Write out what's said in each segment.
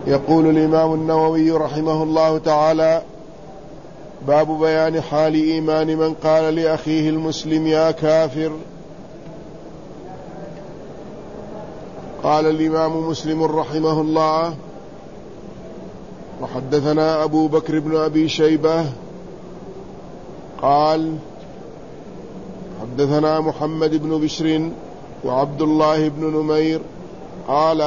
يقول الإمام النووي رحمه الله تعالى: باب بيان حال إيمان من قال لأخيه المسلم يا كافر. قال الإمام مسلم رحمه الله: وحدثنا أبو بكر بن أبي شيبة قال حدثنا محمد بن بشر وعبد الله بن نمير قال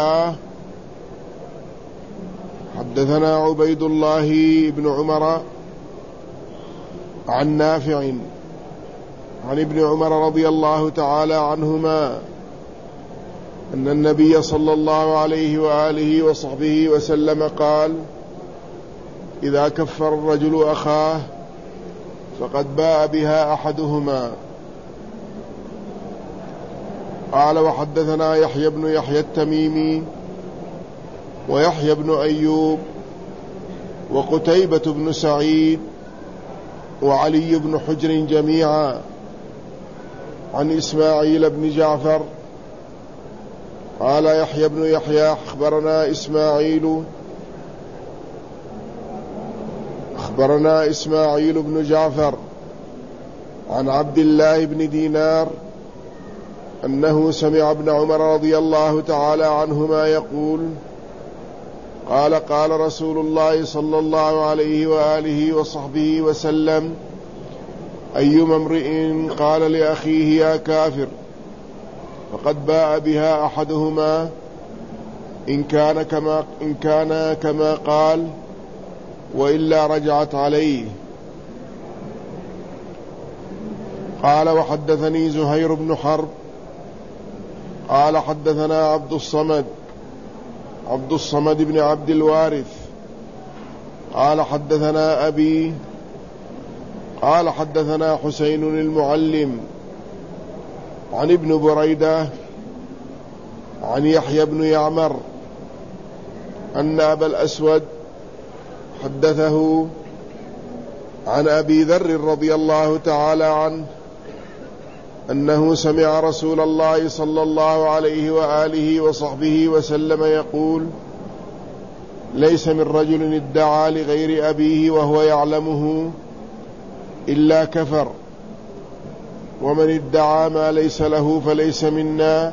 حدثنا عبيد الله بن عمر عن نافع عن ابن عمر رضي الله تعالى عنهما أن النبي صلى الله عليه وآله وصحبه وسلم قال: إذا كفر الرجل أخاه فقد باء بها أحدهما. قال: وحدثنا يحيى بن يحيى التميمي ويحيى بن أيوب وقتيبة بن سعيد وعلي بن حجر جميعا عن إسماعيل بن جعفر. قال يحيى بن يحيى: أخبرنا إسماعيل بن جعفر عن عبد الله بن دينار أنه سمع ابن عمر رضي الله تعالى عنهما يقول: قال رسول الله صلى الله عليه وآله وصحبه وسلم: أيما امرئ قال لأخيه يا كافر فقد باء بها أحدهما إن كان كما قال وإلا رجعت عليه. قال: وحدثني زهير بن حرب قال حدثنا عبد الصمد بن عبد الوارث قال حدثنا أبي قال حدثنا حسين المعلم عن ابن بريدة عن يحيى بن يعمر أن أبا الأسود حدثه عن أبي ذر رضي الله تعالى عنه أنه سمع رسول الله صلى الله عليه وآله وصحبه وسلم يقول: ليس من رجل ادعى لغير أبيه وهو يعلمه إلا كفر، ومن ادعى ما ليس له فليس منا،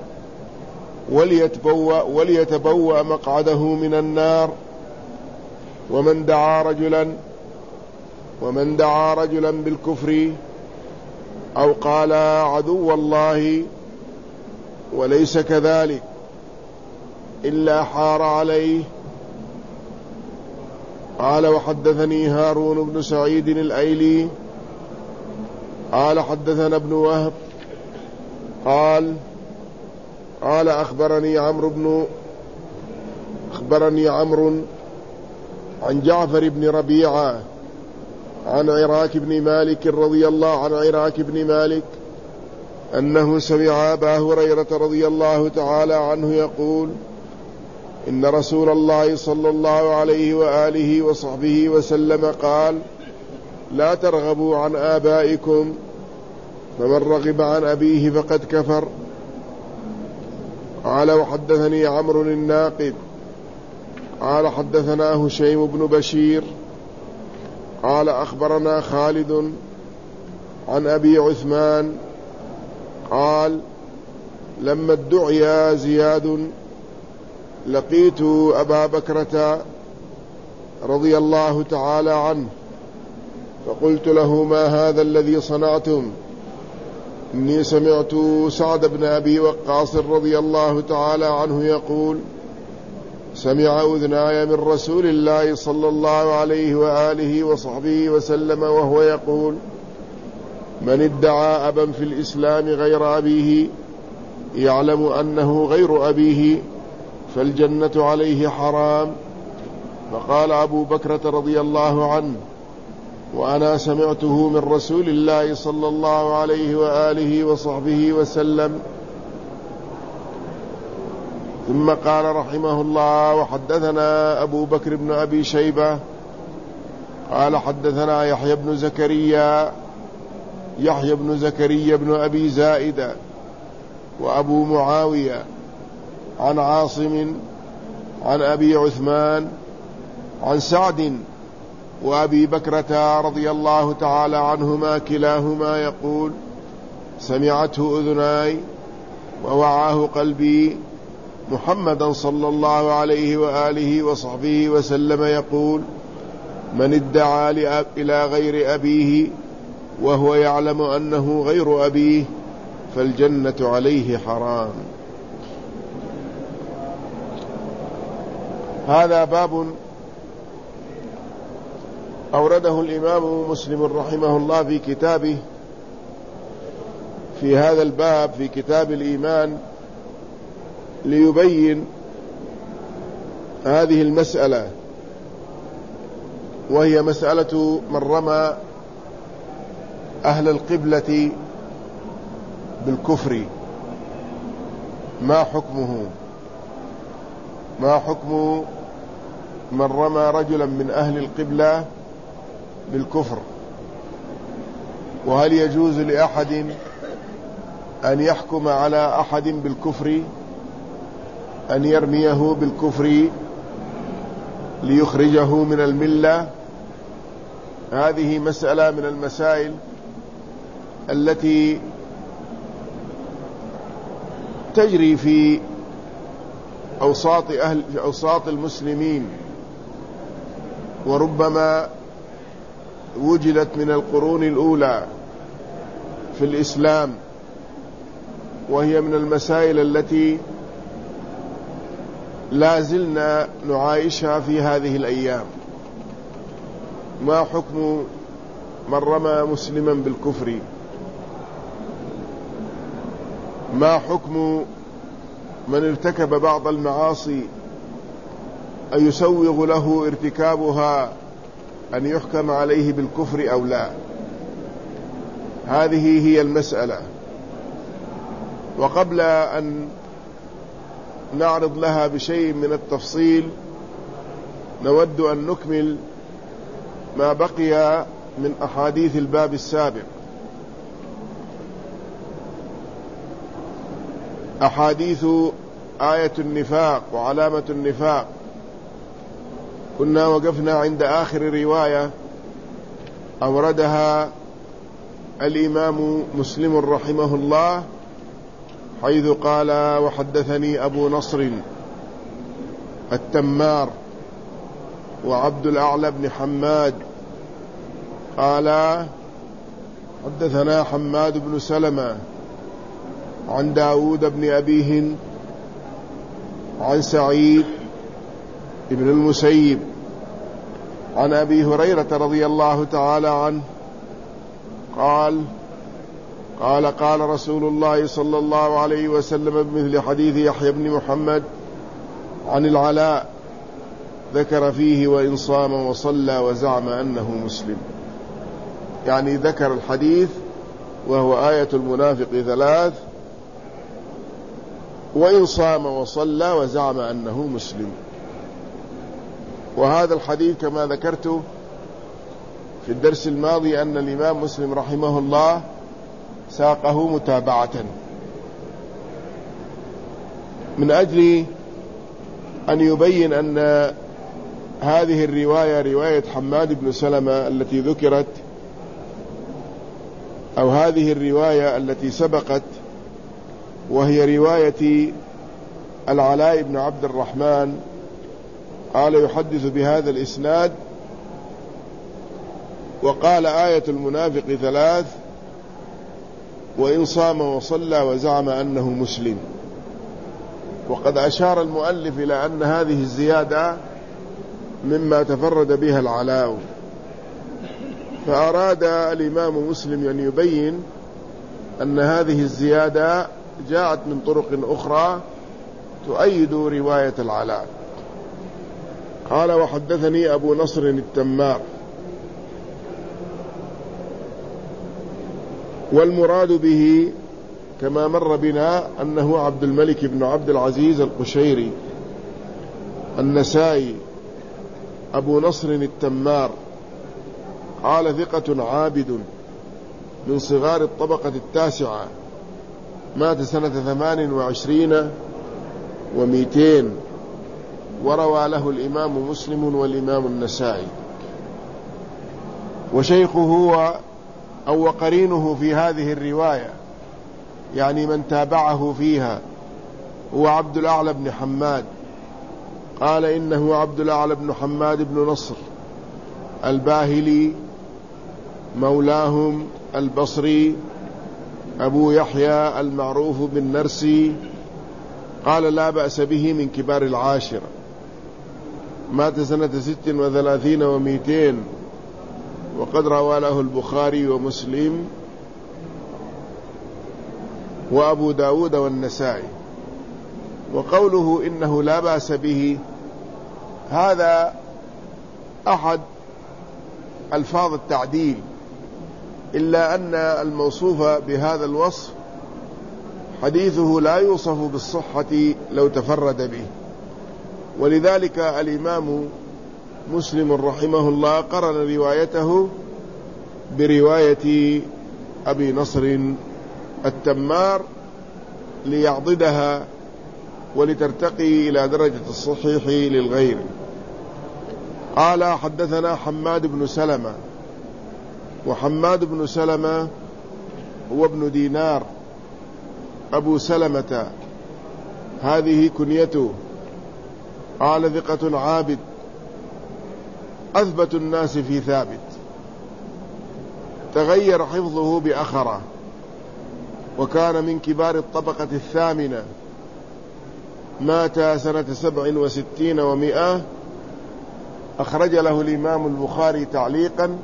وليتبوأ مقعده من النار. ومن دعا رجلا بالكفر أو قال عدو الله وليس كذلك إلا حار عليه. قال: وحدثني هارون بن سعيد الأيلي قال حدثنا ابن وهب قال أخبرني عمرو عن جعفر بن ربيعة عن عراك بن مالك رضي الله عن عراك بن مالك أنه سمع أبا هريرة رضي الله تعالى عنه يقول: إن رسول الله صلى الله عليه وآله وصحبه وسلم قال: لا ترغبوا عن آبائكم، فمن رغب عن أبيه فقد كفر. قال: وحدثني عمرو الناقد قال حدثنا هشيم بن بشير قال أخبرنا خالد عن أبي عثمان قال: لما ادعي زياد لقيت أبا بكرة رضي الله تعالى عنه فقلت له: ما هذا الذي صنعتم؟ إني سمعت سعد بن أبي وقاص رضي الله تعالى عنه يقول: سمع أذناي من رسول الله صلى الله عليه وآله وصحبه وسلم وهو يقول: من ادعى أبا في الإسلام غير أبيه يعلم أنه غير أبيه فالجنة عليه حرام. فقال أبو بكرة رضي الله عنه: وأنا سمعته من رسول الله صلى الله عليه وآله وصحبه وسلم. ثم قال رحمه الله: وحدثنا أبو بكر بن أبي شيبة قال حدثنا يحيى بن زكريا بن أبي زائدة وأبو معاوية عن عاصم عن أبي عثمان عن سعد وأبي بكرة رضي الله تعالى عنهما كلاهما يقول: سمعته أذناي ووعاه قلبي محمدا صلى الله عليه وآله وصحبه وسلم يقول: من ادعى إلى غير أبيه وهو يعلم أنه غير أبيه فالجنة عليه حرام. هذا باب أورده الإمام مسلم رحمه الله في كتابه في هذا الباب في كتاب الإيمان ليبين هذه المسألة، وهي مسألة من رمى أهل القبلة بالكفر. ما حكمه؟ ما حكم من رمى رجلا من أهل القبلة بالكفر؟ وهل يجوز لأحد أن يحكم على أحد بالكفر، أن يرميه بالكفر ليخرجه من الملة؟ هذه مسألة من المسائل التي تجري في أوساط المسلمين، وربما وجدت من القرون الأولى في الإسلام، وهي من المسائل التي لا زلنا نعايشها في هذه الأيام. ما حكم من رمى مسلما بالكفر؟ ما حكم من ارتكب بعض المعاصي أن يسوغ له ارتكابها أن يحكم عليه بالكفر أو لا؟ هذه هي المسألة. وقبل أن نعرض لها بشيء من التفصيل نود أن نكمل ما بقي من أحاديث الباب السابق. أحاديث آية النفاق وعلامة النفاق. كنا وقفنا عند آخر رواية أوردها الإمام مسلم رحمه الله، حيث قال: وحدثني أبو نصر التمار وعبد الأعلى بن حماد قال: حدثنا حماد بن سلمة عن داود بن أبي هند عن سعيد بن المسيب عن أبي هريرة رضي الله تعالى عنه قال رسول الله صلى الله عليه وسلم بمثل حديث يحيى بن محمد عن العلاء، ذكر فيه: وإن صام وصلى وزعم أنه مسلم. يعني ذكر الحديث وهو آية المنافق 3: وإن صام وصلى وزعم أنه مسلم. وهذا الحديث كما ذكرت في الدرس الماضي أن الإمام مسلم رحمه الله ساقه متابعة من أجل أن يبين أن هذه الرواية رواية حماد بن سلمة التي ذكرت، أو هذه الرواية التي سبقت، وهي رواية العلاء بن عبد الرحمن، قال يحدث بهذا الإسناد وقال: آية المنافق 3: وإن صام وصلى وزعم أنه مسلم. وقد أشار المؤلف إلى أن هذه الزيادة مما تفرد بها العلاء، فأراد الإمام مسلم أن يبين أن هذه الزيادة جاءت من طرق أخرى تؤيد رواية العلاء. قال: وحدثني أبو نصر التمار. والمراد به كما مر بنا أنه عبد الملك بن عبد العزيز القشيري النسائي أبو نصر التمار، قال: ثقة عابد من صغار الطبقة 9، مات سنة 28 و200 وروى له الإمام مسلم والإمام النسائي. وشيخه أو وقرينه في هذه الرواية يعني من تابعه فيها هو عبد الأعلى بن حماد، قال إنه عبد الأعلى بن حماد بن نصر الباهلي مولاهم البصري أبو يحيى المعروف بالنرسي، قال لا بأس به من كبار العاشرة، مات سنة 36 و200، وقد روى له البخاري ومسلم وأبو داود والنسائي. وقوله إنه لا بأس به هذا أحد ألفاظ التعديل، إلا أن الموصوف بهذا الوصف حديثه لا يوصف بالصحة لو تفرد به، ولذلك الإمام مسلم رحمه الله قرن روايته برواية أبي نصر التمار ليعضدها ولترتقي إلى درجة الصحيح للغير. قال حدثنا حماد بن سلمة، وحماد بن سلمة هو ابن دينار أبو سلمة، هذه كنيته. قال ثقة عابد أثبت الناس في ثابت، تغير حفظه بأخرة، وكان من كبار الطبقة الثامنة، مات سنة 67 و100، أخرج له الإمام البخاري تعليقا،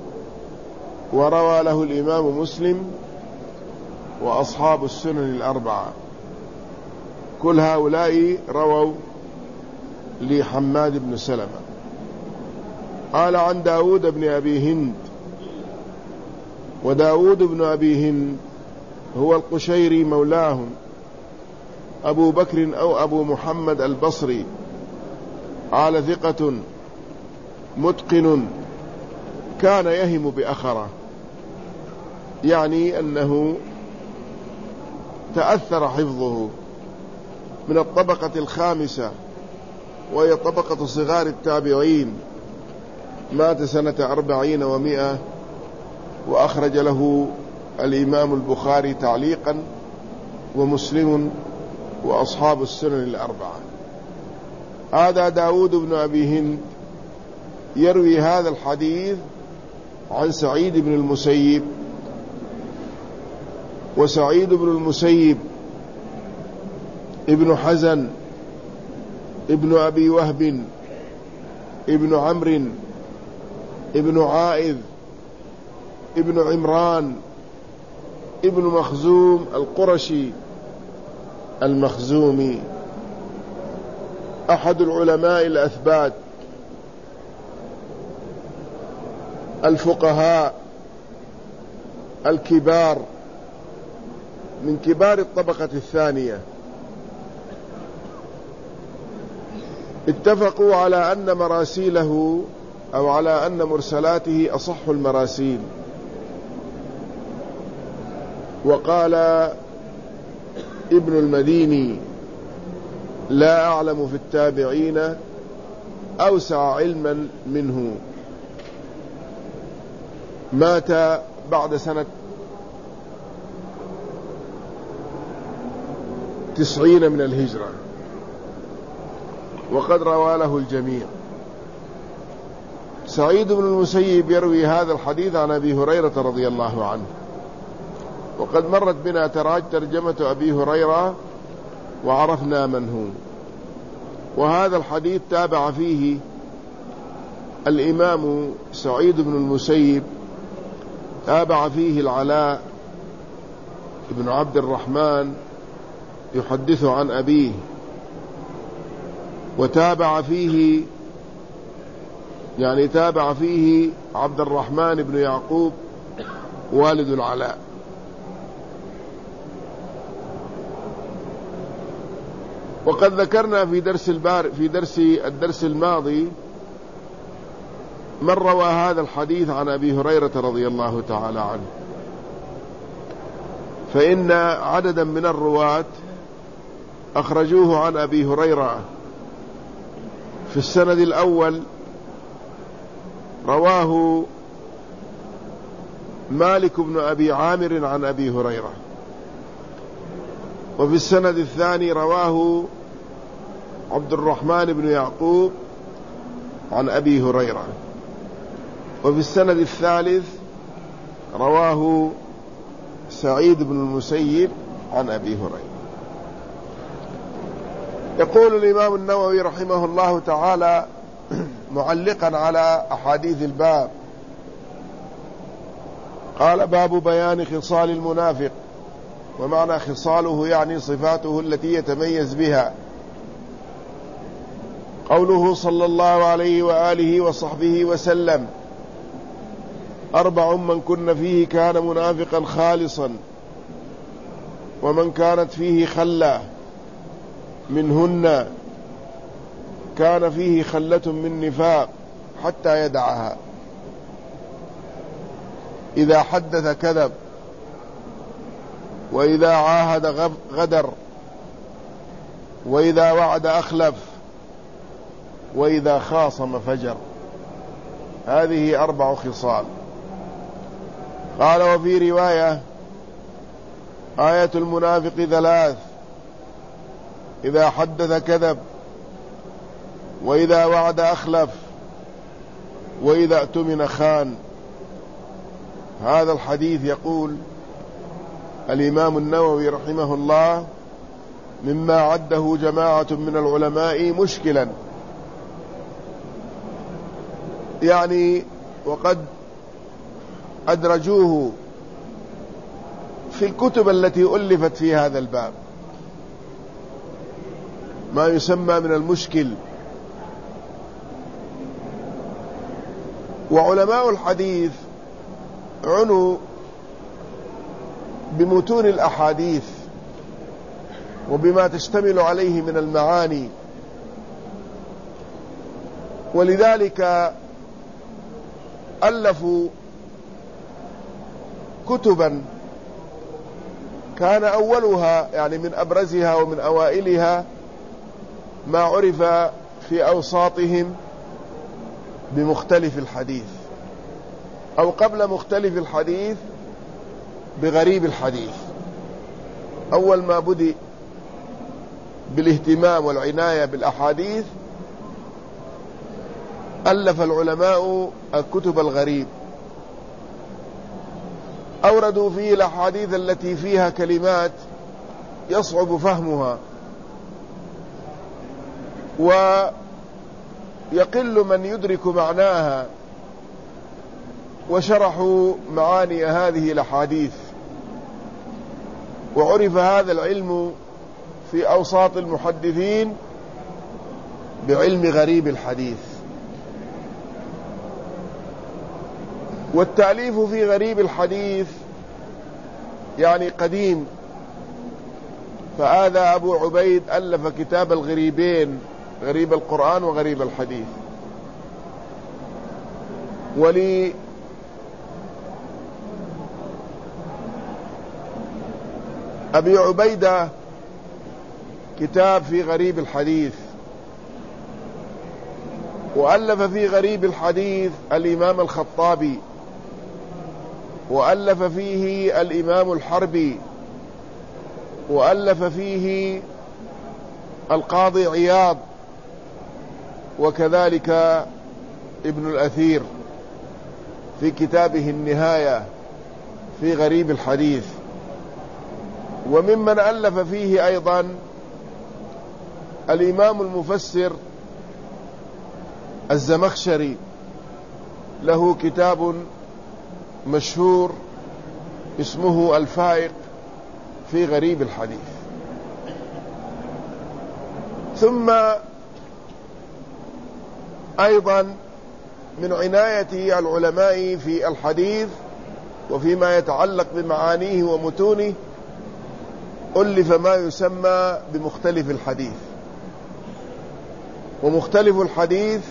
وروى له الإمام مسلم وأصحاب السنن الأربعة، كل هؤلاء رووا لحماد بن سلمة. قال عن داود بن أبي هند، وداود بن أبي هند هو القشيري مولاهم أبو بكر أو أبو محمد البصري، قال ثقة متقن كان يهم بأخره، يعني أنه تأثر حفظه، من الطبقة الخامسة وهي طبقة صغار التابعين، مات سنة 40 و100، وأخرج له الإمام البخاري تعليقا ومسلم وأصحاب السنن الأربعة. هذا داود بن أبي هند يروي هذا الحديث عن سعيد بن المسيب، وسعيد بن المسيب ابن حزن ابن أبي وهب ابن عمرو ابن عائذ ابن عمران ابن مخزوم القرشي المخزومي، أحد العلماء الأثبات الفقهاء الكبار من كبار الطبقة الثانية. اتفقوا على أن مراسيله أو على أن مرسلاته أصح المراسيل. وقال ابن المديني لا أعلم في التابعين أوسع علما منه، مات بعد سنة 90 من الهجرة، وقد روى له الجميع. سعيد بن المسيب يروي هذا الحديث عن أبي هريرة رضي الله عنه، وقد مرت بنا ترجمة أبي هريرة وعرفنا من هو. وهذا الحديث تابع فيه الإمام سعيد بن المسيب، تابع فيه العلاء بن عبد الرحمن يحدث عن أبيه، وتابع فيه تابع فيه عبد الرحمن بن يعقوب والد العلاء. وقد ذكرنا في الدرس الماضي من روى هذا الحديث عن أبي هريرة رضي الله تعالى عنه، فإن عددا من الرواة أخرجوه عن أبي هريرة في السند الأول رواه مالك بن أبي عامر عن أبي هريرة، وفي السند الثاني رواه عبد الرحمن بن يعقوب عن أبي هريرة، وفي السند الثالث رواه سعيد بن المسيب عن أبي هريرة. يقول الإمام النووي رحمه الله تعالى معلقا على أحاديث الباب، قال: باب بيان خصال المنافق. ومعنى خصاله يعني صفاته التي يتميز بها. قوله صلى الله عليه وآله وصحبه وسلم: 4 من كن فيه كان منافقا خالصا، ومن كانت فيه خلة منهن كان فيه خلة من نفاق حتى يدعها. إذا حدث كذب، وإذا عاهد غدر، وإذا وعد أخلف، وإذا خاصم فجر. هذه 4 خصال. قال: وفي رواية: آية المنافق 3: إذا حدث كذب، وإذا وعد أخلف، وإذا اؤتمن خان. هذا الحديث يقول الإمام النووي رحمه الله مما عده جماعة من العلماء مشكلا، يعني وقد أدرجوه في الكتب التي ألفت في هذا الباب، ما يسمى من المشكل. وعلماء الحديث عنوا بمتون الأحاديث وبما تشتمل عليه من المعاني، ولذلك ألفوا كتبا كان أولها يعني من أبرزها ومن أوائلها ما عرف في أوساطهم بمختلف الحديث، أو قبل مختلف الحديث بغريب الحديث. أول ما بدأ بالاهتمام والعناية بالأحاديث ألف العلماء الكتب الغريب، أوردوا فيه الأحاديث التي فيها كلمات يصعب فهمها ويقل من يدرك معناها، وشرحوا معاني هذه الأحاديث. وعرف هذا العلم في أوساط المحدثين بعلم غريب الحديث. والتأليف في غريب الحديث يعني قديم، فهذا أبو عبيد ألف كتاب الغريبين، غريب القرآن وغريب الحديث. ولي أبي عبيدة كتاب في غريب الحديث. وألف في غريب الحديث الإمام الخطابي، وألف فيه الإمام الحربي، وألف فيه القاضي عياض، وكذلك ابن الأثير في كتابه النهاية في غريب الحديث. وممن ألف فيه أيضا الإمام المفسر الزمخشري، له كتاب مشهور اسمه الفائق في غريب الحديث. ثم أيضا من عناية العلماء في الحديث وفيما يتعلق بمعانيه ومتونه ألف ما يسمى بمختلف الحديث. ومختلف الحديث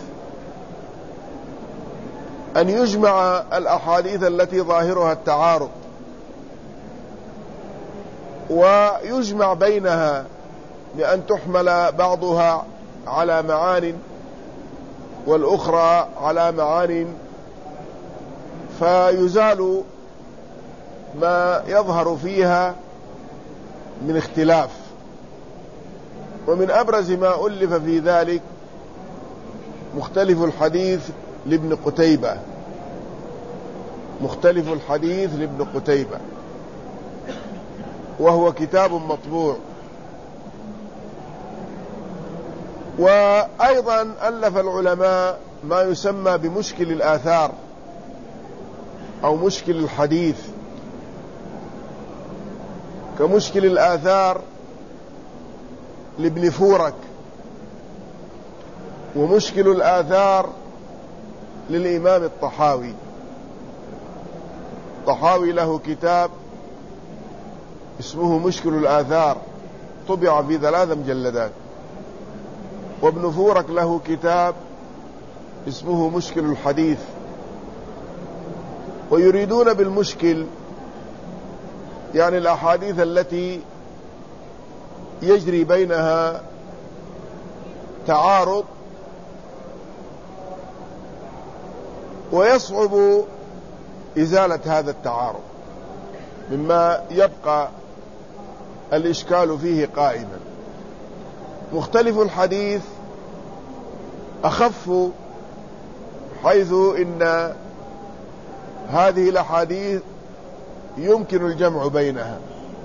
أن يجمع الأحاديث التي ظاهرها التعارض، ويجمع بينها بأن تحمل بعضها على معان والأخرى على معان، فيزال ما يظهر فيها من اختلاف. ومن أبرز ما ألف في ذلك مختلف الحديث لابن قتيبة، مختلف الحديث لابن قتيبة، وهو كتاب مطبوع. وأيضا ألف العلماء ما يسمى بمشكل الآثار أو مشكل الحديث، كمشكل الآثار لابن فورك، ومشكل الآثار للإمام الطحاوي. الطحاوي له كتاب اسمه مشكل الآثار، طبع في 3 مجلدات. وابن فورك له كتاب اسمه مشكل الحديث. ويريدون بالمشكل يعني الأحاديث التي يجري بينها تعارض ويصعب إزالة هذا التعارض، مما يبقى الإشكال فيه قائما. مختلف الحديث أخف، حيث إن هذه الأحاديث يمكن الجمع بينها.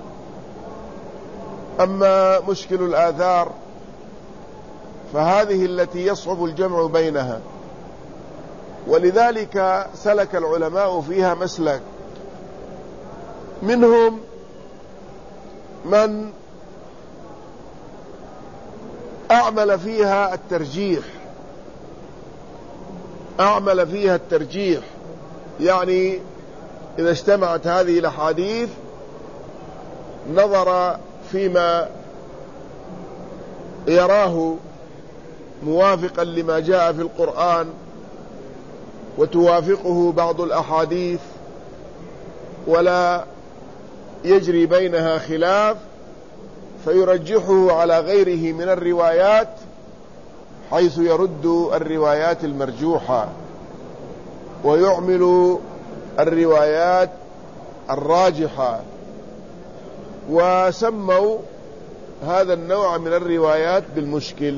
أما مشكل الآثار فهذه التي يصعب الجمع بينها، ولذلك سلك العلماء فيها مسلك. منهم من أعمل فيها الترجيح، يعني إذا اجتمعت هذه الأحاديث نظر فيما يراه موافقا لما جاء في القرآن وتوافقه بعض الأحاديث ولا يجري بينها خلاف، فيرجحه على غيره من الروايات، حيث يرد الروايات المرجوحة ويعمل الروايات الراجحة. وسموا هذا النوع من الروايات بالمشكل،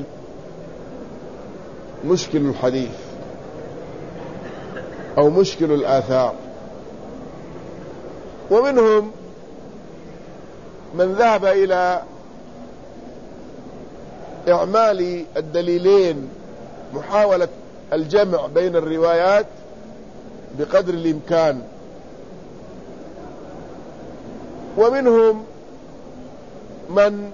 مشكل الحديث أو مشكل الآثار. ومنهم من ذهب إلى إعمال الدليلين، محاولة الجمع بين الروايات بقدر الإمكان. ومنهم من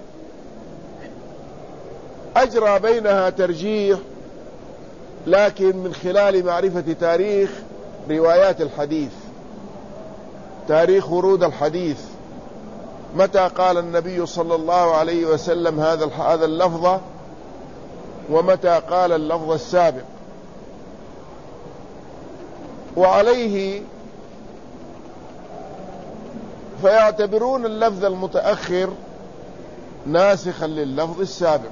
أجرى بينها ترجيح، لكن من خلال معرفة تاريخ روايات الحديث، تاريخ ورود الحديث، متى قال النبي صلى الله عليه وسلم هذا اللفظ، ومتى قال اللفظ السابق. وعليه فيعتبرون اللفظ المتأخر ناسخا لللفظ السابق،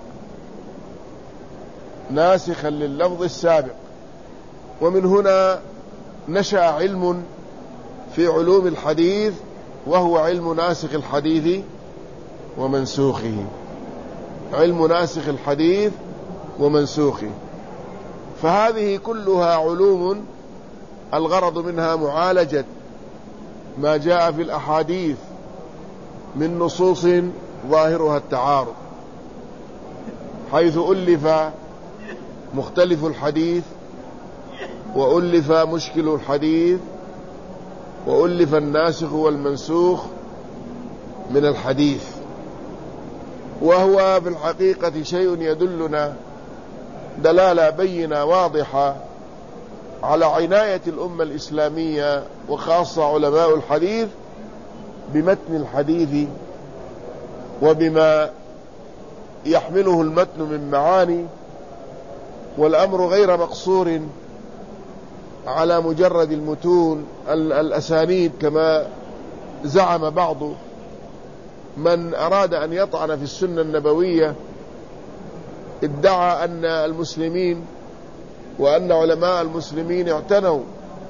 ناسخا لللفظ السابق. ومن هنا نشأ علم في علوم الحديث، وهو علم ناسخ الحديث ومنسوخه، علم ناسخ الحديث ومنسوخه. فهذه كلها علوم الغرض منها معالجة ما جاء في الأحاديث من نصوص ظاهرها التعارض، حيث ألف مختلف الحديث، وألف مشكل الحديث، وألف الناسخ والمنسوخ من الحديث. وهو في الحقيقة شيء يدلنا دلالة بينة واضحة على عناية الأمة الإسلامية وخاصة علماء الحديث بمتن الحديث وبما يحمله المتن من معاني. والأمر غير مقصور على مجرد المتون الأسانيد، كما زعم بعض من أراد أن يطعن في السنة النبوية، ادعى أن المسلمين وأن علماء المسلمين اعتنوا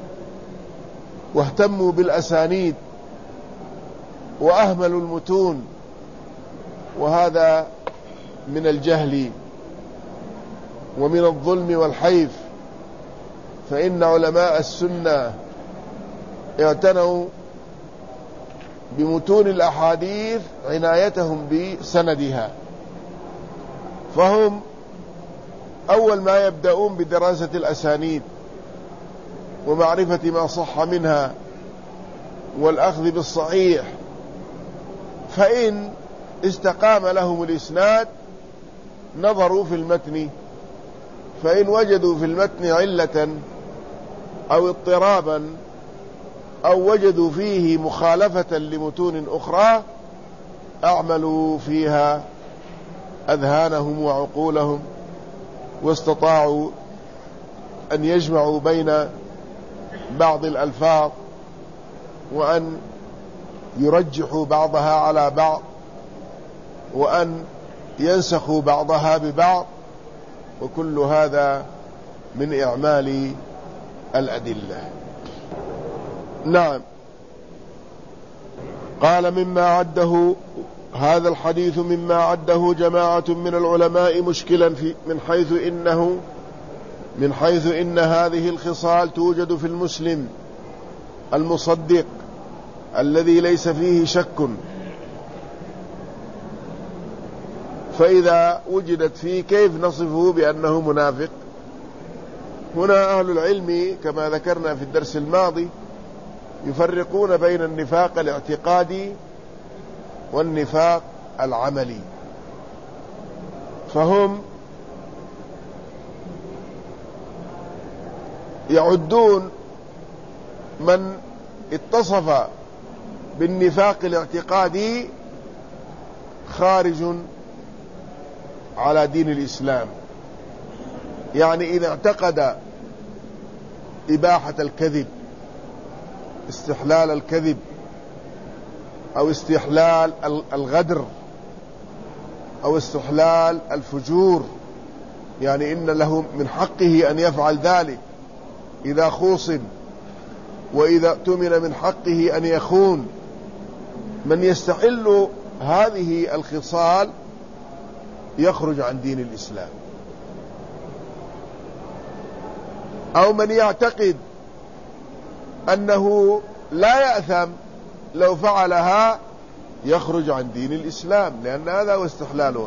واهتموا بالأسانيد وأهملوا المتون، وهذا من الجهل ومن الظلم والحيف، فإن علماء السنة اعتنوا بمتون الأحاديث عنايتهم بسندها، فهم أول ما يبدأون بدراسة الأسانيد ومعرفة ما صح منها والأخذ بالصحيح، فإن استقام لهم الإسناد نظروا في المتن، فإن وجدوا في المتن علة أو اضطرابا أو وجدوا فيه مخالفة لمتون أخرى أعملوا فيها أذهانهم وعقولهم، واستطاعوا أن يجمعوا بين بعض الألفاظ وأن يرجحوا بعضها على بعض وأن ينسخوا بعضها ببعض، وكل هذا من إعمال الأدلة. نعم. قال مما عده هذا الحديث مما عده جماعة من العلماء مشكلا من حيث إن هذه الخصال توجد في المسلم المصدق الذي ليس فيه شك، فإذا وجدت فيه كيف نصفه بأنه منافق؟ هنا أهل العلم كما ذكرنا في الدرس الماضي يفرقون بين النفاق الاعتقادي والنفاق العملي، فهم يعدون من اتصف بالنفاق الاعتقادي خارج على دين الإسلام، يعني إذا اعتقد إباحة الكذب، استحلال الكذب أو استحلال الغدر أو استحلال الفجور، يعني إن له من حقه أن يفعل ذلك إذا خوصم، وإذا اؤتمن من حقه أن يخون، من يستحل هذه الخصال يخرج عن دين الإسلام. أو من يعتقد أنه لا يأثم لو فعلها يخرج عن دين الإسلام، لأن هذا هو استحلالها.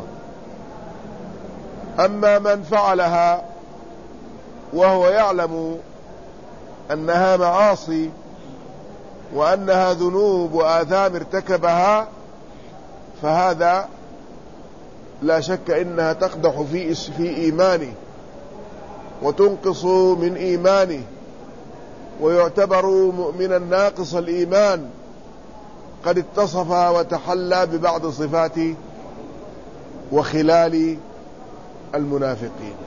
أما من فعلها وهو يعلم أنها معاصي وأنها ذنوب وآثام ارتكبها، فهذا لا شك إنها تقدح في إيمانه وتنقص من إيمانه، ويعتبر مؤمنا ناقص الإيمان قد اتصف وتحلى ببعض صفات وخلال المنافقين.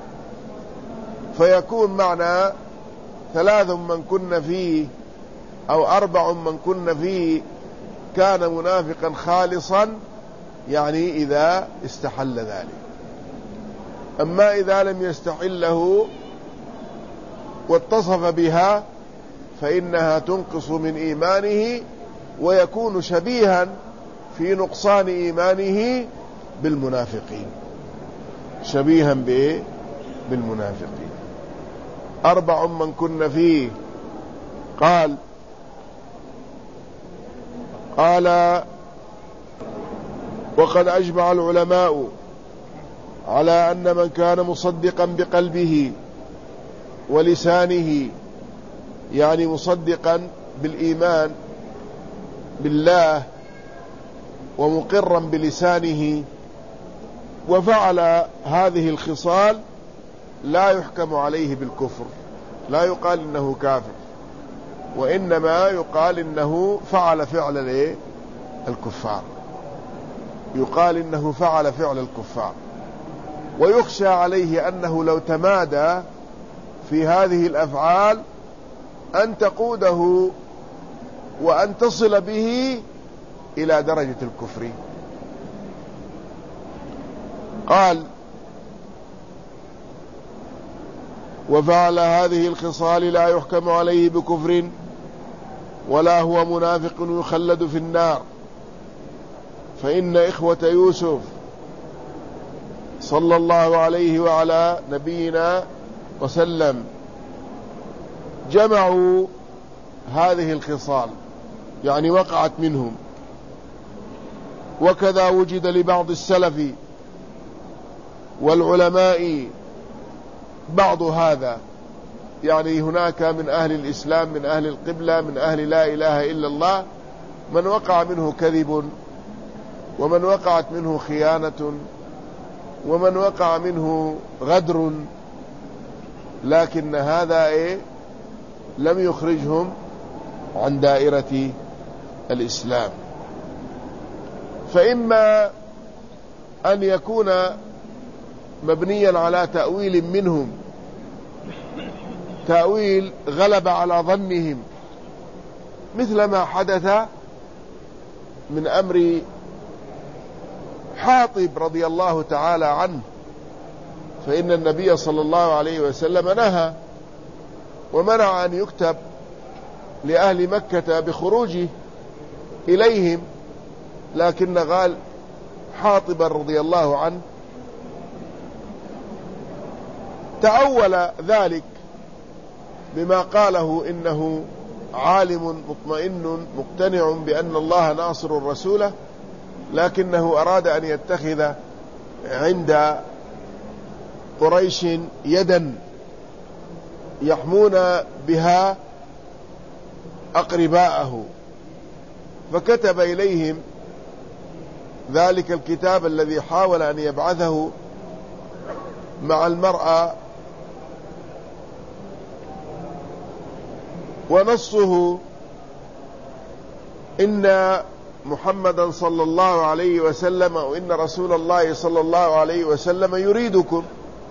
فيكون معنا 3 من كن فيه أو 4 من كن فيه كان منافقا خالصا، يعني إذا استحل ذلك. أما إذا لم يستحله واتصف بها فإنها تنقص من إيمانه ويكون شبيها في نقصان إيمانه بالمنافقين، شبيها بالمنافقين. 4 من كن فيه قال وقد أجمع العلماء على أن من كان مصدقا بقلبه ولسانه، يعني مصدقا بالإيمان بالله ومقرا بلسانه وفعل هذه الخصال، لا يحكم عليه بالكفر، لا يقال إنه كافر، وإنما يقال إنه فعل فعل الكفار، يقال إنه فعل فعل الكفار. ويخشى عليه أنه لو تمادى في هذه الأفعال أن تقوده وأن تصل به إلى درجة الكفر. وفعل هذه الخصال لا يحكم عليه بكفر ولا هو منافق يخلد في النار، فإن إخوة يوسف صلى الله عليه وعلى نبينا وسلم جمعوا هذه الخصال، يعني وقعت منهم. وكذا وجد لبعض السلف والعلماء بعض هذا، يعني هناك من أهل الإسلام من أهل القبلة من أهل لا إله إلا الله من وقع منه كذب، ومن وقعت منه خيانة، ومن وقع منه غدر، لكن هذا لم يخرجهم عن دائرة الإسلام. فإما أن يكون مبنيا على تأويل منهم، تأويل غلب على ظنهم، مثل ما حدث من أمر حاطب رضي الله تعالى عنه، فإن النبي صلى الله عليه وسلم نهى ومنع أن يكتب لأهل مكة بخروجه إليهم، لكن قال حاطب رضي الله عنه تأول ذلك بما قاله إنه عالم مطمئن مقتنع بأن الله ناصر الرسول، لكنه أراد أن يتخذ عند قريش يدا يحمون بها أقرباءه، فكتب إليهم ذلك الكتاب الذي حاول أن يبعثه مع المرأة، ونصه إن محمدا صلى الله عليه وسلم وإن رسول الله صلى الله عليه وسلم يريدكم.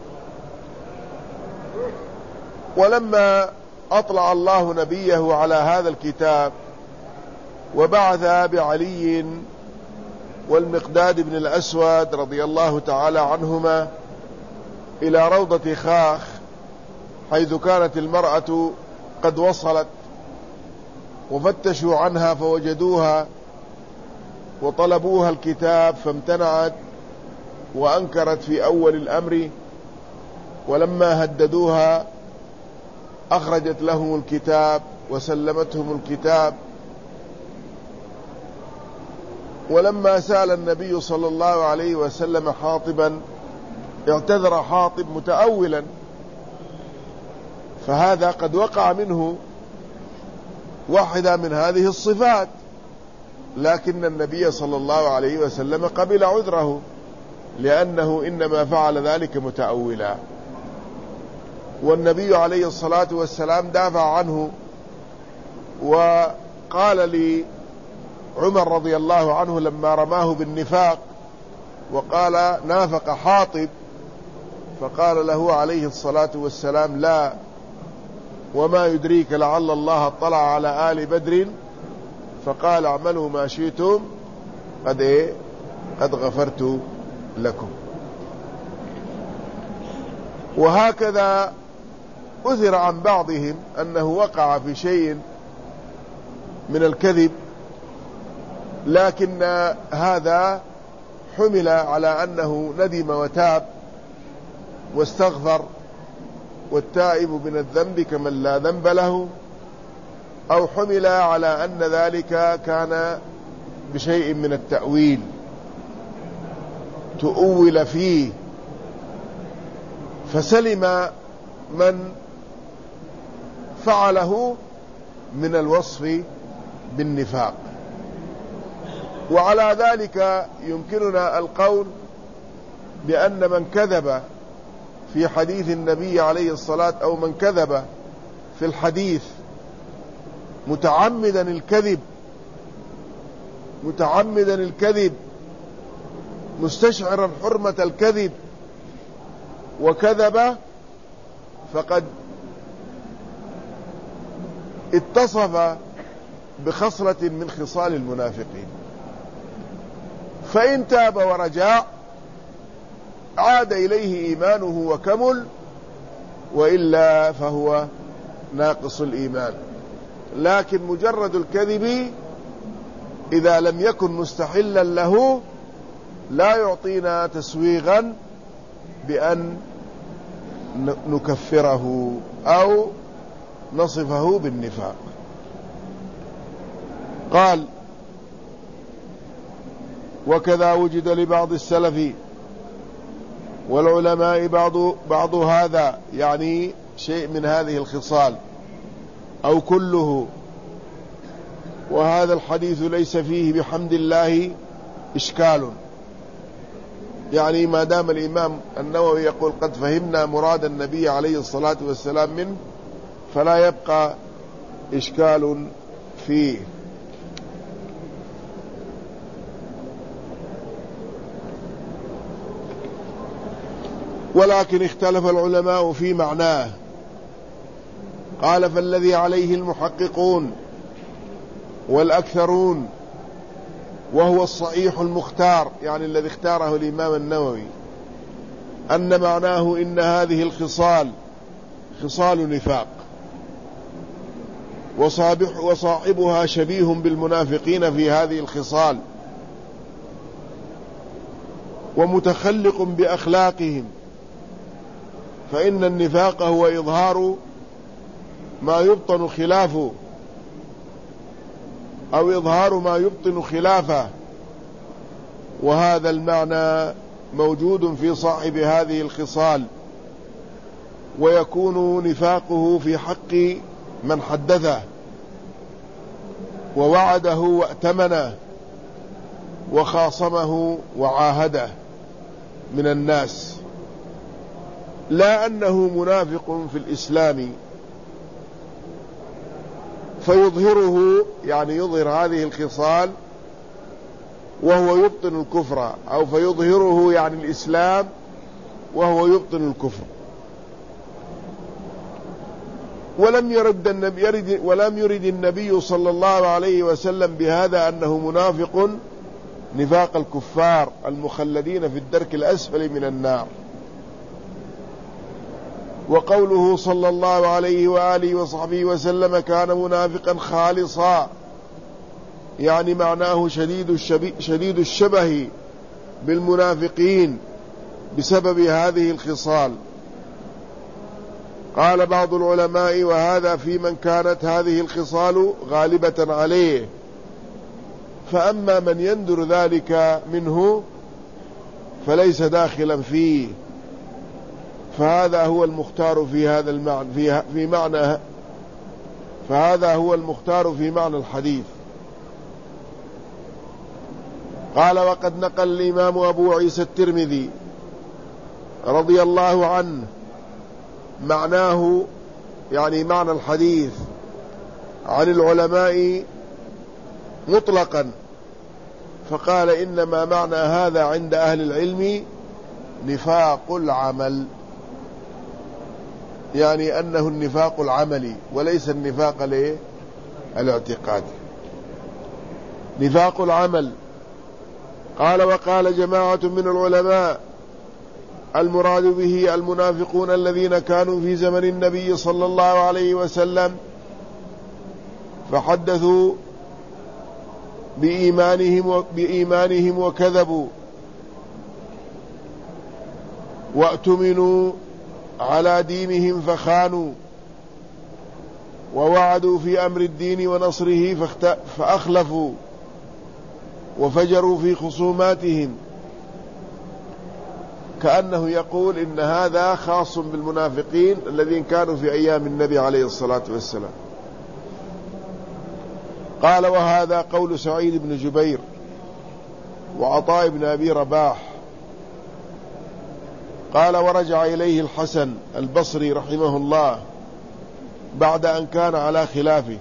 ولما أطلع الله نبيه على هذا الكتاب وبعث بعلي والمقداد بن الأسود رضي الله تعالى عنهما إلى روضة خاخ حيث كانت المرأة قد وصلت، وفتشوا عنها فوجدوها وطلبوها الكتاب فامتنعت وأنكرت في أول الأمر، ولما هددوها أخرجت لهم الكتاب وسلمتهم الكتاب. ولما سأل النبي صلى الله عليه وسلم حاطبا اعتذر حاطب متأولا، فهذا قد وقع منه واحدة من هذه الصفات، لكن النبي صلى الله عليه وسلم قبل عذره لأنه إنما فعل ذلك متأولا. والنبي عليه الصلاة والسلام دافع عنه وقال لعمر رضي الله عنه لما رماه بالنفاق وقال نافق حاطب، فقال له عليه الصلاة والسلام لا، وما يدريك لعل الله اطلع على آل بدر فقال اعملوا ما شئتم قد غفرت لكم. وهكذا أثر عن بعضهم أنه وقع في شيء من الكذب، لكن هذا حمل على أنه ندم وتاب واستغفر، والتائب من الذنب كمن لا ذنب له، أو حمل على أن ذلك كان بشيء من التأويل تؤول فيه، فسلم من فعله من الوصف بالنفاق. وعلى ذلك يمكننا القول بأن من كذب في حديث النبي عليه الصلاة أو من كذب في الحديث متعمدا الكذب مستشعرا حرمة الكذب وكذب، فقد اتصف بخصلة من خصال المنافقين، فإن تاب ورجع عاد إليه إيمانه وكمل، وإلا فهو ناقص الإيمان. لكن مجرد الكذب إذا لم يكن مستحلا له لا يعطينا تسويغا بأن نكفره أو نصفه بالنفاق. قال: وكذا وجد لبعض السلف والعلماء بعض هذا، يعني شيء من هذه الخصال أو كله، وهذا الحديث ليس فيه بحمد الله إشكال. يعني ما دام الإمام النووي يقول قد فهمنا مراد النبي عليه الصلاة والسلام منه فلا يبقى إشكال فيه. ولكن اختلف العلماء في معناه. قال: فالذي عليه المحققون والأكثرون وهو الصحيح المختار، يعني الذي اختاره الإمام النووي، أن معناه إن هذه الخصال خصال نفاق، وصاحبها شبيه بالمنافقين في هذه الخصال، ومتخلق بأخلاقهم، فإن النفاق هو إظهار ما يبطن خلافه أو إظهار ما يبطن خلافه، وهذا المعنى موجود في صاحب هذه الخصال، ويكون نفاقه في حق من حدثه ووعده وأتمنه وخاصمه وعاهده من الناس، لا أنه منافق في الإسلام فيظهره، يعني يظهر هذه الخصال وهو يبطن الكفر، أو فيظهره يعني الإسلام وهو يبطن الكفر. ولم يرد النبي صلى الله عليه وسلم بهذا أنه منافق نفاق الكفار المخلدين في الدرك الأسفل من النار. وقوله صلى الله عليه وآله وصحبه وسلم كان منافقا خالصا، يعني معناه شديد الشبه بالمنافقين بسبب هذه الخصال. قال بعض العلماء: وهذا في من كانت هذه الخصال غالبة عليه، فأما من يندر ذلك منه فليس داخلا فيه، فهذا هو المختار في هذا المعنى في معنى فهذا هو المختار في معنى الحديث. قال: وقد نقل الإمام أبو عيسى الترمذي رضي الله عنه معناه، يعني معنى الحديث، عن العلماء مطلقا، فقال: إنما معنى هذا عند أهل العلم نفاق العمل، يعني أنه النفاق العملي وليس النفاق الاعتقادي، نفاق العمل. قال: وقال جماعة من العلماء المراد به المنافقون الذين كانوا في زمن النبي صلى الله عليه وسلم فحدثوا بإيمانهم وكذبوا وأتمنوا على دينهم فخانوا، ووعدوا في أمر الدين ونصره فأخلفوا، وفجروا في خصوماتهم، كأنه يقول إن هذا خاص بالمنافقين الذين كانوا في أيام النبي عليه الصلاة والسلام. قال: وهذا قول سعيد بن جبير وعطاء بن أبي رباح. قال: ورجع إليه الحسن البصري رحمه الله بعد أن كان على خلافه.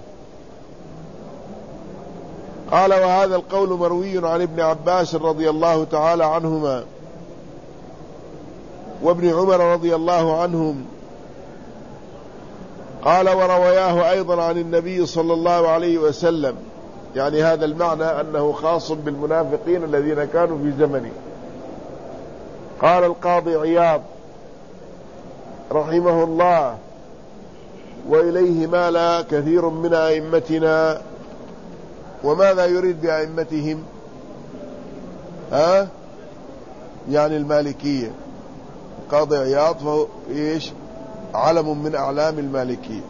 قال: وهذا القول مروي عن ابن عباس رضي الله تعالى عنهما وابن عمر رضي الله عنهم. قال: وروياه أيضا عن النبي صلى الله عليه وسلم، يعني هذا المعنى أنه خاص بالمنافقين الذين كانوا في زمنه. قال القاضي عياض: رحمه الله، وإليه مال كثير من أئمتنا. وماذا يريد بأئمتهم؟ يعني المالكية. قاضي عياض فهو إيش؟ علم من أعلام المالكية.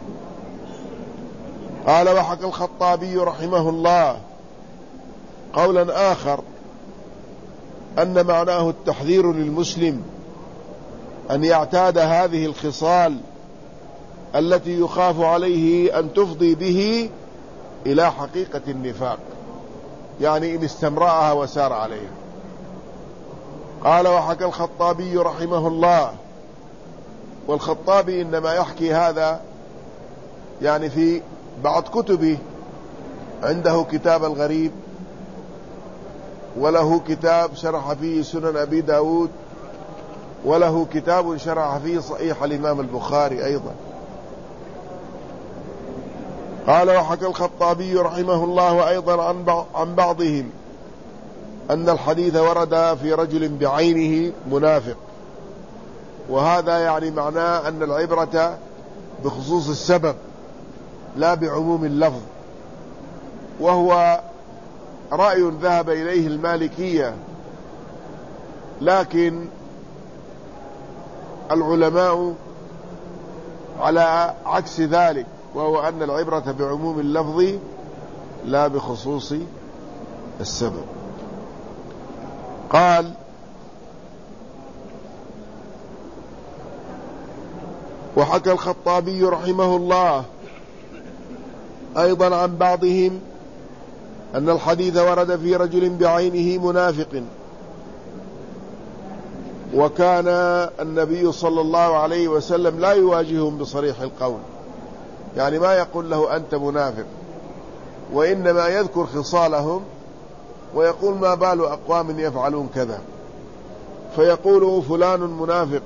قال: وحكى الخطابي رحمه الله قولا آخر أن معناه التحذير للمسلم أن يعتاد هذه الخصال التي يخاف عليه أن تفضي به إلى حقيقة النفاق، يعني إن استمرأها وسار عليها. قال: وحكى الخطابي رحمه الله. والخطابي إنما يحكي هذا يعني في بعض كتبه، عنده كتاب الغريب، وله كتاب شرح فيه سنن أبي داود، وله كتاب شرح فيه صحيح الإمام البخاري أيضا. قال: وحكى الخطابي رحمه الله أيضا عن بعضهم أن الحديث ورد في رجل بعينه منافق، وهذا يعني معناه أن العبرة بخصوص السبب لا بعموم اللفظ، وهو رأي ذهب إليه المالكية، لكن العلماء على عكس ذلك، وهو أن العبرة بعموم اللفظ لا بخصوص السبب. قال: وحكى الخطابي رحمه الله أيضا عن بعضهم أن الحديث ورد في رجل بعينه منافق، وكان النبي صلى الله عليه وسلم لا يواجههم بصريح القول، يعني ما يقول له أنت منافق، وإنما يذكر خصالهم ويقول ما بال أقوام يفعلون كذا، فيقول فلان منافق،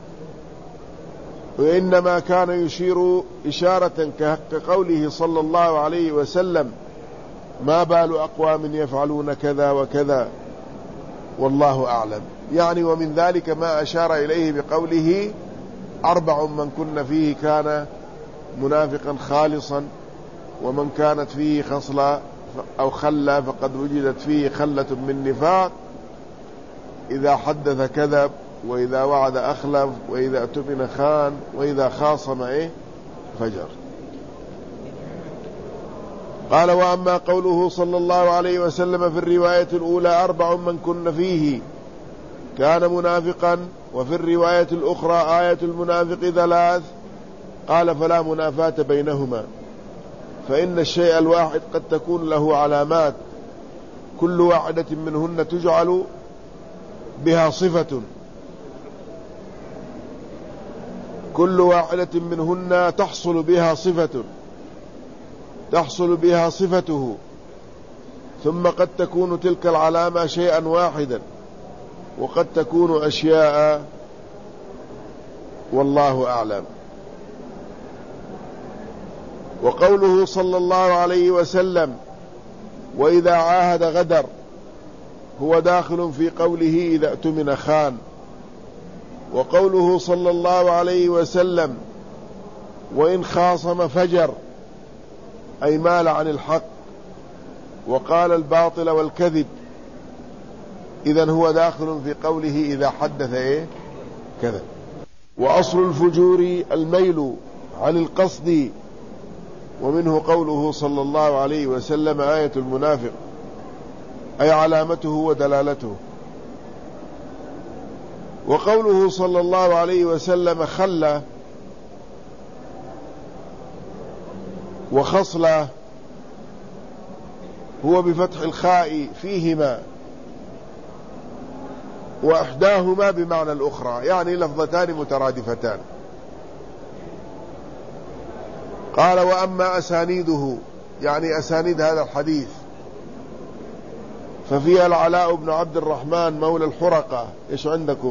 وإنما كان يشير إشارة كقوله صلى الله عليه وسلم ما بال أقوام يفعلون كذا وكذا والله أعلم. يعني ومن ذلك ما أشار إليه بقوله 4 من كن فيه كان منافقا خالصا، ومن كانت فيه خصلة أو خلة فقد وجدت فيه خلة من نفاق: إذا حدث كذب، وإذا وعد أخلف، وإذا اؤتمن خان، وإذا خاصم فجر. قال: وأما قوله صلى الله عليه وسلم في الرواية الأولى 4 من كن فيه كان منافقا، وفي الرواية الأخرى آية المنافق 3، قال: فلا منافاة بينهما، فإن الشيء الواحد قد تكون له علامات كل واحدة منهن تجعل بها صفة، كل واحدة منهن تحصل بها صفته، ثم قد تكون تلك العلامة شيئا واحدا، وقد تكون أشياء، والله أعلم. وقوله صلى الله عليه وسلم وإذا عاهد غدر هو داخل في قوله إذا اؤتمن خان. وقوله صلى الله عليه وسلم وإن خاصم فجر أي مال عن الحق وقال الباطل والكذب، إذن هو داخل في قوله إذا حدث كذا. وأصل الفجور الميل عن القصد، ومنه قوله صلى الله عليه وسلم آية المنافق أي علامته ودلالته. وقوله صلى الله عليه وسلم خلة وخصلة هو بفتح الخاء فيهما، وإحداهما بمعنى الأخرى، يعني لفظتان مترادفتان. قال: وأما أسانيده، يعني أسانيد هذا الحديث، ففيها العلاء بن عبد الرحمن مولى الحرقة. إيش عندكم؟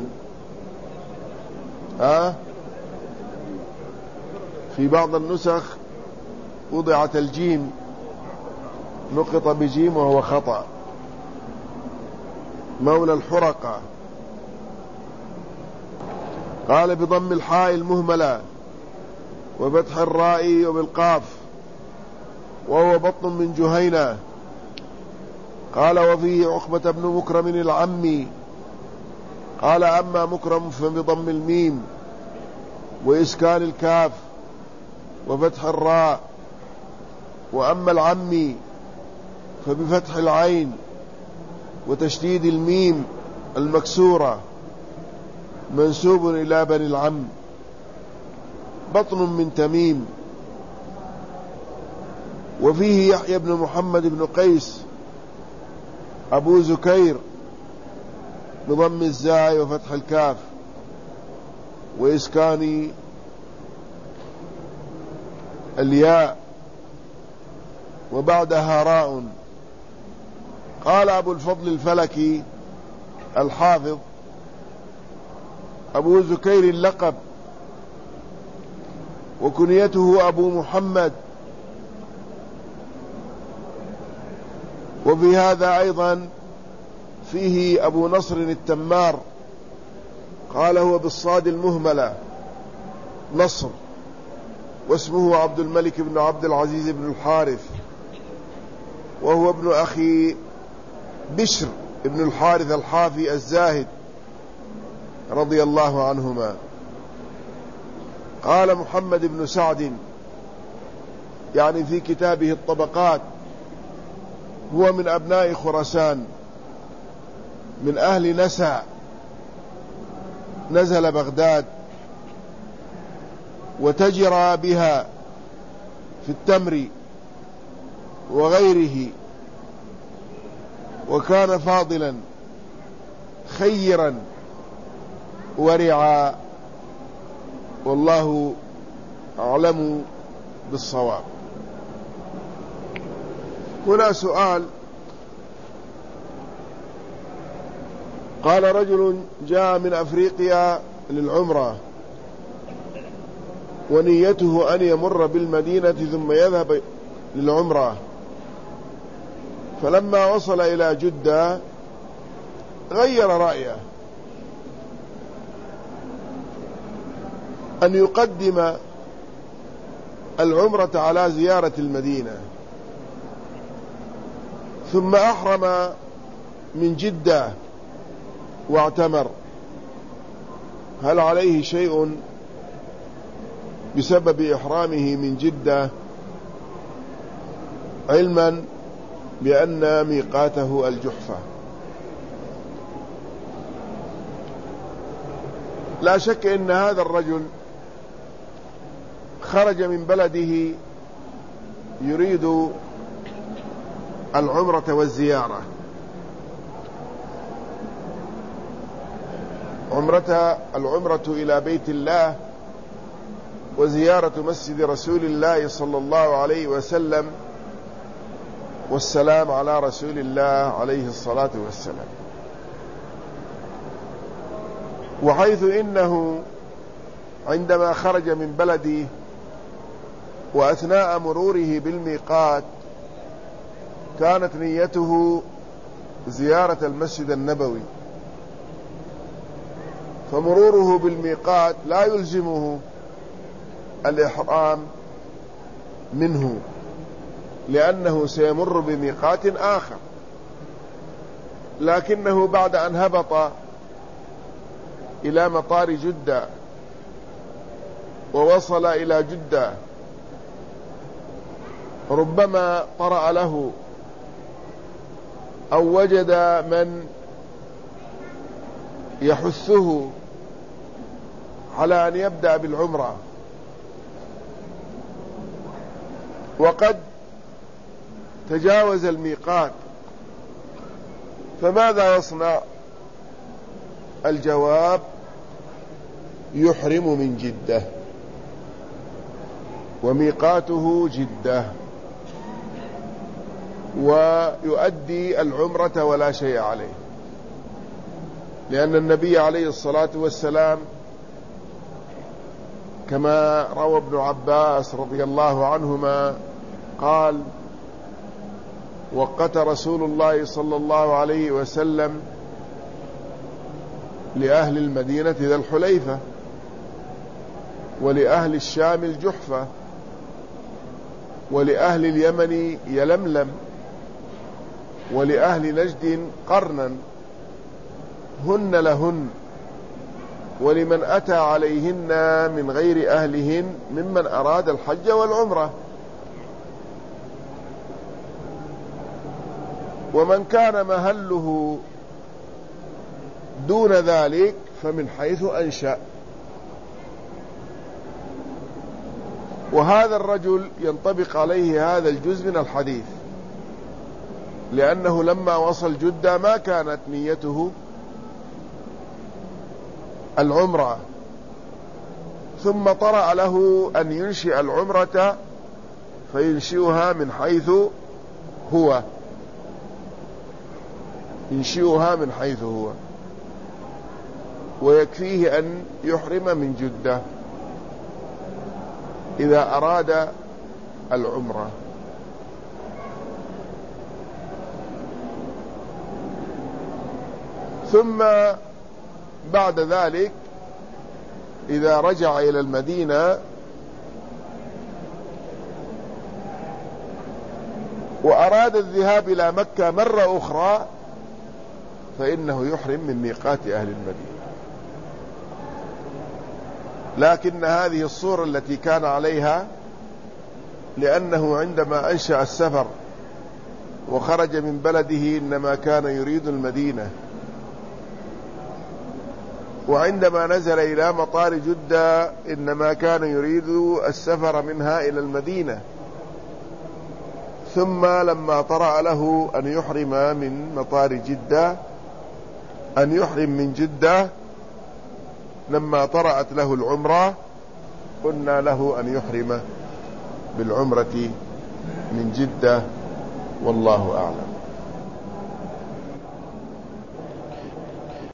في بعض النسخ وضعت الجيم نقط بجيم وهو خطأ، مولى الحرقة. قال بضم الحاء المهملة وفتح الراء وبالقاف، وهو بطن من جهينة. قال وفيه عقبة بن مكرم العمي. قال أما مكرم فبضم الميم وإسكان الكاف وفتح الراء، وأما العمي فبفتح العين وتشديد الميم المكسورة، منسوب إلى بني العم، بطن من تميم. وفيه يحيى بن محمد بن قيس أبو زكير بضم الزاي وفتح الكاف وإسكان الياء وبعدها راء. قال أبو الفضل الفلكي الحافظ أبو زكير اللقب، وكنيته أبو محمد. وفي هذا أيضا فيه أبو نصر التمار. قال هو بالصاد المهملة نصر، واسمه عبد الملك بن عبد العزيز بن الحارث، وهو ابن أخي بشر بن الحارث الحافي الزاهد رضي الله عنهما. قال محمد بن سعد يعني في كتابه الطبقات، هو من أبناء خراسان، من أهل نسع، نزل بغداد وتجر بها في التمر وغيره، وكان فاضلا خيرا ورعا، والله أعلم بالصواب. هنا سؤال. قال رجل جاء من أفريقيا للعمرة ونيته أن يمر بالمدينة ثم يذهب للعمرة، فلما وصل إلى جدة غير رأيه أن يقدم العمرة على زيارة المدينة، ثم أحرم من جدة واعتمر. هل عليه شيء بسبب إحرامه من جدة، علما بأن ميقاته الجحفة؟ لا شك أن هذا الرجل خرج من بلده يريد العمرة والزيارة. العمرة إلى بيت الله وزيارة مسجد رسول الله صلى الله عليه وسلم، والسلام على رسول الله عليه الصلاة والسلام. وحيث إنه عندما خرج من بلده وأثناء مروره بالميقات كانت نيته زيارة المسجد النبوي، فمروره بالميقات لا يلزمه الإحرام منه، لأنه سيمر بميقات آخر. لكنه بعد أن هبط إلى مطار جدة ووصل إلى جدة ربما طرأ له أو وجد من يحثه على أن يبدأ بالعمرة، وقد تجاوز الميقات، فماذا يصنع؟ الجواب: يحرم من جدة وميقاته جدة، ويؤدي العمرة ولا شيء عليه، لأن النبي عليه الصلاة والسلام كما روى ابن عباس رضي الله عنهما قال: وقت رسول الله صلى الله عليه وسلم لأهل المدينة ذا الحليفة ولأهل الشام الجحفة، ولأهل اليمن يلملم، ولأهل نجد قرنا، هن لهن، ولمن أتى عليهن من غير أهلهن ممن أراد الحج والعمرة. ومن كان مهله دون ذلك فمن حيث أنشأ. وهذا الرجل ينطبق عليه هذا الجزء من الحديث، لأنه لما وصل جدة ما كانت نيته العمرة، ثم طرأ له أن ينشئ العمرة فينشئها من حيث هو، ينشئها من حيث هو، ويكفيه أن يحرم من جدة إذا أراد العمرة. ثم بعد ذلك إذا رجع إلى المدينة وأراد الذهاب إلى مكة مرة أخرى فإنه يحرم من ميقات أهل المدينة. لكن هذه الصورة التي كان عليها، لأنه عندما أنشأ السفر وخرج من بلده إنما كان يريد المدينة، وعندما نزل إلى مطار جدة إنما كان يريد السفر منها إلى المدينة. ثم لما طرأ له أن يحرم من مطار جدة، أن يحرم من جدة، لما طرأت له العمرة قلنا له أن يحرم بالعمرة من جدة، والله أعلم.